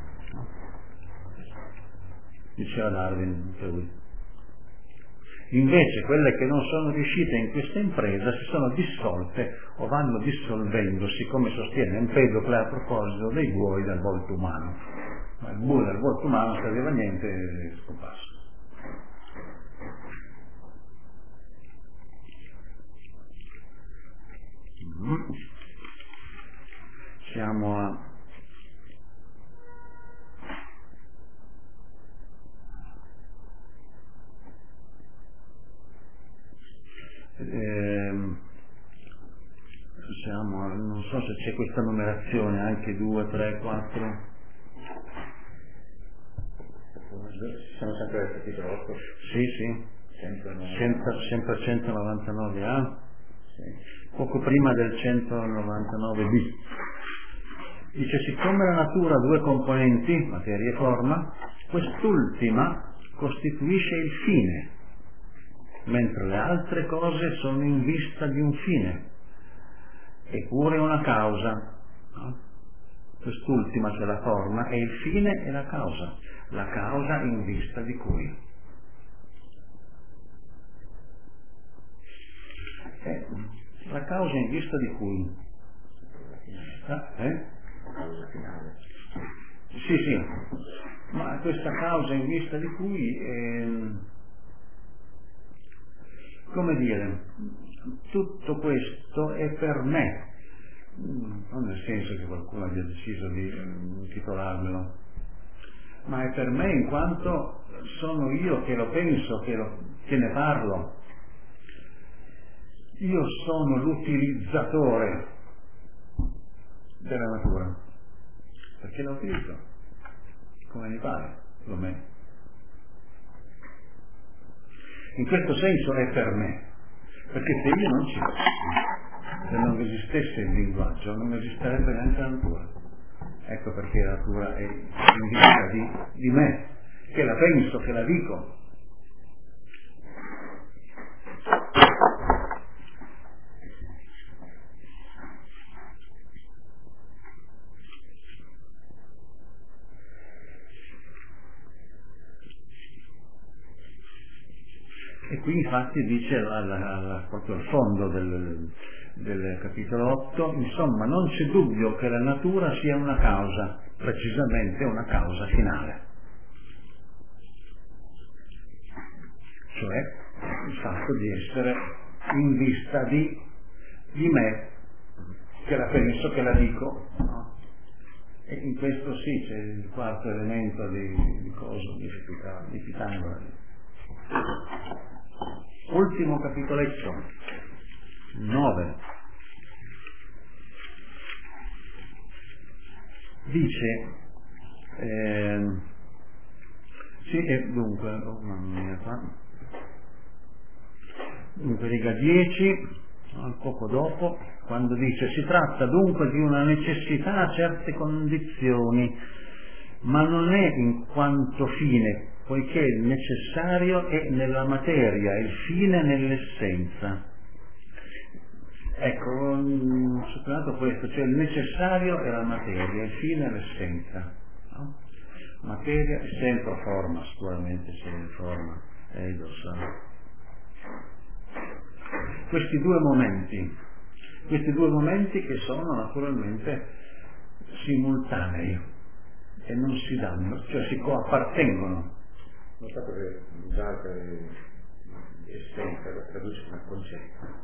Diceva Darwin anche lui. Invece quelle che non sono riuscite in questa impresa si sono dissolte o vanno dissolvendosi, come sostiene Empedocle a proposito dei buoi del volto umano. Ma il buio del volto umano non serviva a niente e è scomparso. Mm. Siamo a Eh, siamo, non so se c'è questa numerazione, anche due, tre, quattro. Siamo sempre al capitolo otto. Sì, sì. cento, sempre centonovantanove A, poco prima del centonovantanove B. Dice: siccome la natura ha due componenti, materia e forma, quest'ultima costituisce il fine, mentre le altre cose sono in vista di un fine, eppure una causa. No? Quest'ultima, cioè la forma, è il fine e la causa, la causa in vista di cui. Eh, la causa in vista di cui? Ah, eh? Causa finale. Sì, sì, ma questa causa in vista di cui, ehm, come dire, tutto questo è per me, non nel senso che qualcuno abbia deciso di eh, titolarmelo, ma è per me in quanto sono io che lo penso, che, lo, che ne parlo. Io sono l'utilizzatore della natura, perché la utilizzo come mi pare, lo me. In questo senso è per me, perché se io non ci fossi, se non esistesse il linguaggio, non esisterebbe neanche la natura. Ecco perché la natura è in vista di, di me, che la penso, che la dico. E qui infatti dice alla, alla, proprio al fondo del, del capitolo otto, insomma non c'è dubbio che la natura sia una causa, precisamente una causa finale. Cioè il fatto di essere in vista di, di me, che la penso, che la dico. No? E in questo sì c'è il quarto elemento di, di cosa, di Pitagora. Ultimo capitoletto, nove. Dice, eh, sì, e dunque, oh, mamma mia, qua. Dunque, riga dieci, poco dopo, quando dice: si tratta dunque di una necessità a certe condizioni, ma non è in quanto fine, poiché il necessario è nella materia, il fine nell'essenza. Ecco, ho sottolineato questo, cioè il necessario è la materia, il fine è l'essenza. No? Materia, essenza, forma, sicuramente c'è forma, eidos. Questi due momenti, questi due momenti che sono naturalmente simultanei e non si danno, cioè si coappartengono. Notate che già che essenza lo traduce come concetto.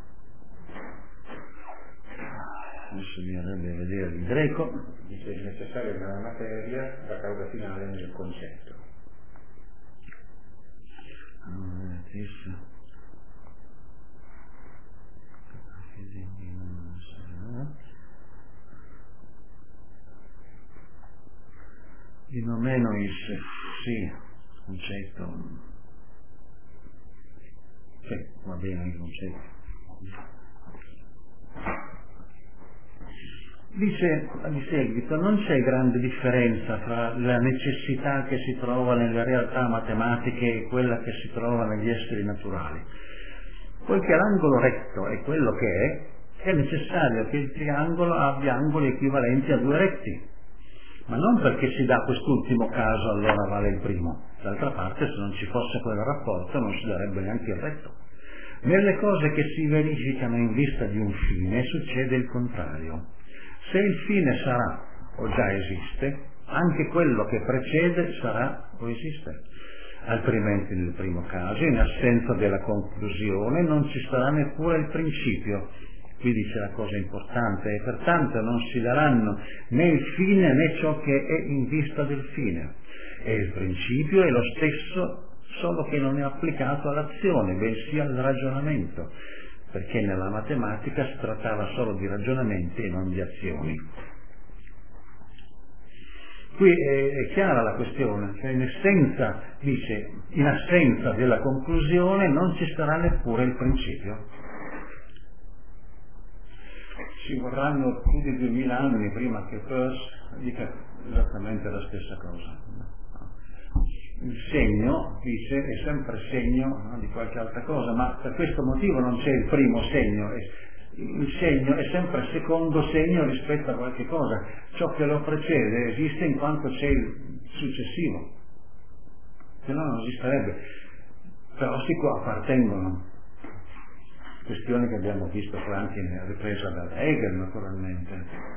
Adesso bisognerebbe vedere il greco. Dice il necessario nella materia, la causa finale nel concetto. Allora, di nomenois, sì, concetto, sì, va bene il concetto. Dice di seguito: non c'è grande differenza tra la necessità che si trova nelle realtà matematiche e quella che si trova negli esseri naturali, poiché l'angolo retto è quello che è, è necessario che il triangolo abbia angoli equivalenti a due retti, ma non perché si dà quest'ultimo caso allora vale il primo. D'altra parte, se non ci fosse quel rapporto non si darebbe neanche il retto. Nelle cose che si verificano in vista di un fine succede il contrario. Se il fine sarà o già esiste, anche quello che precede sarà o esiste. Altrimenti nel primo caso, in assenza della conclusione, non ci sarà neppure il principio. Qui dice la cosa importante: e pertanto non si daranno né il fine né ciò che è in vista del fine. E il principio è lo stesso, solo che non è applicato all'azione, bensì al ragionamento, perché nella matematica si trattava solo di ragionamenti e non di azioni. Qui è, è chiara la questione, cioè in essenza, dice, in assenza della conclusione non ci sarà neppure il principio. Ci vorranno più di duemila anni prima che Peirce dica esattamente la stessa cosa. Il segno, dice, è sempre segno, no, di qualche altra cosa, ma per questo motivo non c'è il primo segno. Il segno è sempre secondo segno rispetto a qualche cosa. Ciò che lo precede esiste in quanto c'è il successivo, se no non esisterebbe. Però si qua appartengono. Questioni che abbiamo visto poi anche ripresa da Hegel, naturalmente.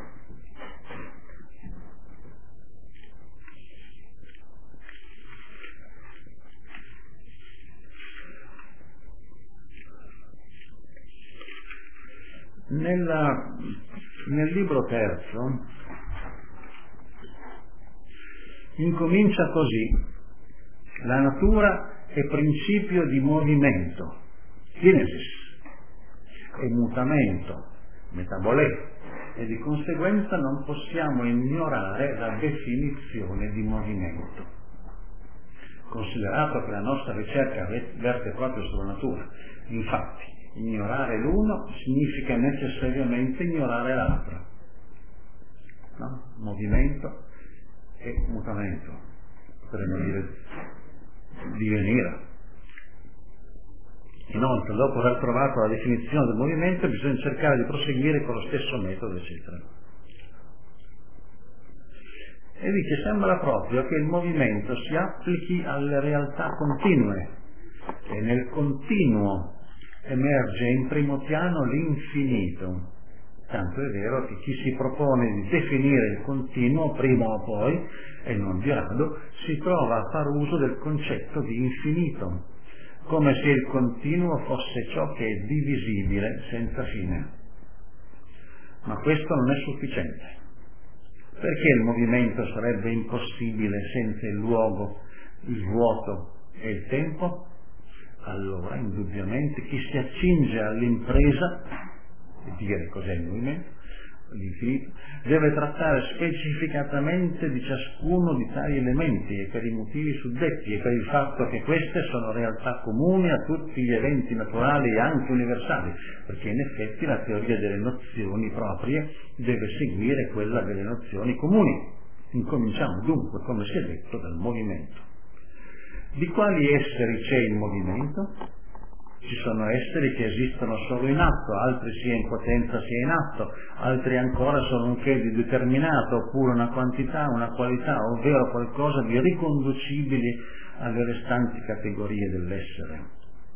Nella, nel libro terzo incomincia così: la natura è principio di movimento, kinesis, è mutamento, metabolè, e di conseguenza non possiamo ignorare la definizione di movimento, considerato che la nostra ricerca verte proprio sulla natura. Infatti ignorare l'uno significa necessariamente ignorare l'altro, no? Movimento e mutamento, potremmo dire divenire. Inoltre, dopo aver trovato la definizione del movimento, bisogna cercare di proseguire con lo stesso metodo, eccetera. E dice, sembra proprio che il movimento si applichi alle realtà continue, e nel continuo emerge in primo piano l'infinito. Tanto è vero che chi si propone di definire il continuo prima o poi, e non di rado, si trova a far uso del concetto di infinito, come se il continuo fosse ciò che è divisibile senza fine. Ma questo non è sufficiente. Perché il movimento sarebbe impossibile senza il luogo, il vuoto e il tempo? Allora, indubbiamente, chi si accinge all'impresa di dire cos'è il movimento, l'infinito, deve trattare specificatamente di ciascuno di tali elementi, e per i motivi suddetti, e per il fatto che queste sono realtà comuni a tutti gli eventi naturali e anche universali, perché in effetti la teoria delle nozioni proprie deve seguire quella delle nozioni comuni. Incominciamo dunque, come si è detto, dal movimento. Di quali esseri c'è il movimento? Ci sono esseri che esistono solo in atto, altri sia in potenza sia in atto, altri ancora sono un che di determinato, oppure una quantità, una qualità, ovvero qualcosa di riconducibile alle restanti categorie dell'essere.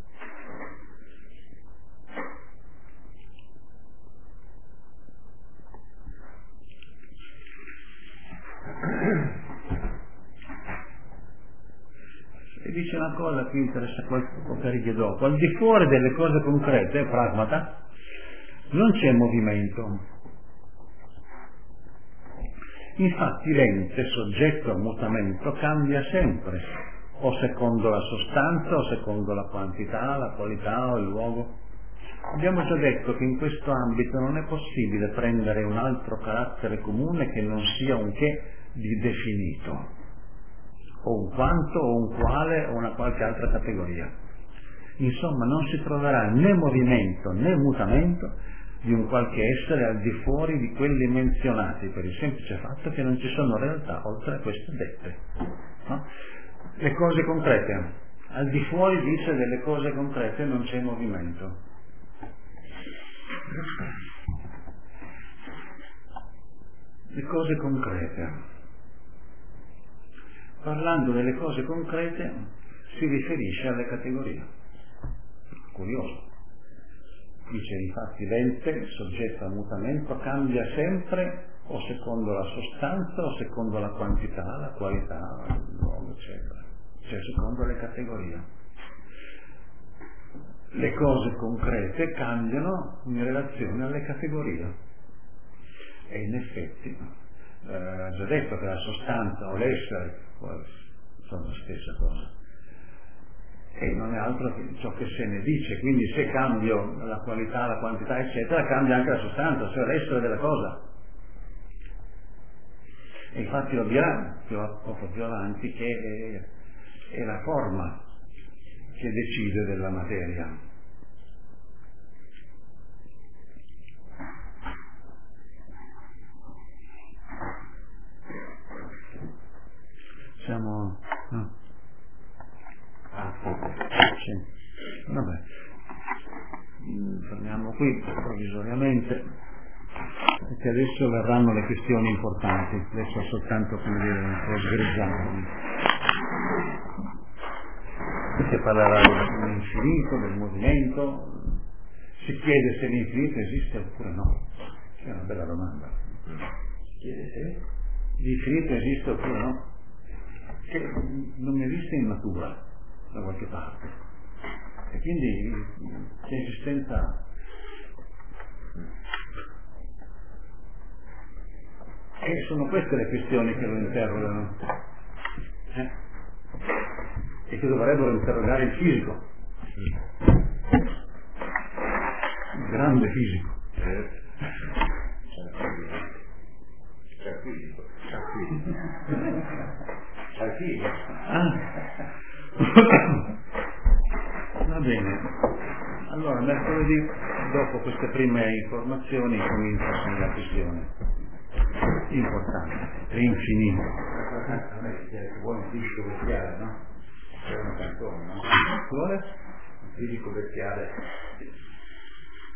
E dice una cosa che interessa qualche righe dopo: al di fuori delle cose concrete, pragmata, non c'è movimento. Infatti l'ente soggetto al mutamento cambia sempre, o secondo la sostanza, o secondo la quantità, la qualità o il luogo. Abbiamo già detto che in questo ambito non è possibile prendere un altro carattere comune che non sia un che di definito, o un quanto, o un quale, o una qualche altra categoria. Insomma, non si troverà né movimento né mutamento di un qualche essere al di fuori di quelli menzionati, per il semplice fatto che non ci sono realtà oltre a queste dette. No? Le cose concrete. Al di fuori, dice, delle cose concrete non c'è movimento. Le cose concrete. Parlando delle cose concrete si riferisce alle categorie. Curioso. Dice, infatti l'ente soggetto al mutamento cambia sempre, o secondo la sostanza, o secondo la quantità, la qualità, il luogo, eccetera. Cioè secondo le categorie. Le cose concrete cambiano in relazione alle categorie. E in effetti, eh, già detto che la sostanza o l'essere sono la stessa cosa, e non è altro che ciò che se ne dice. Quindi se cambio la qualità, la quantità, eccetera, cambia anche la sostanza, cioè l'essere della cosa. E infatti lo dirà più, poco più avanti che è, è la forma che decide della materia. Siamo... no. Ah, sì. Vabbè. Fermiamo qui provvisoriamente, perché adesso verranno le questioni importanti. Adesso soltanto, come dire, un po' sgreggiarmi. Si parlerà dell'infinito, del movimento, si chiede se l'infinito esiste oppure no. È una bella domanda. chiede se L'infinito esiste oppure no? Che non esiste in natura da qualche parte. E quindi che esistenza ha? E sono queste le questioni che lo interrogano. Eh? E che dovrebbero interrogare il fisico. Il grande fisico. eh, c'è il fisico c'è il fisico c'è il fisico Ah. Va bene. Allora, mercoledì, dopo queste prime informazioni, comincia con la questione importante, l'infinito. a me si chiede che vuole un fisico bestiale, no? C'è una canzone, no? Vuole? Un fisico bestiale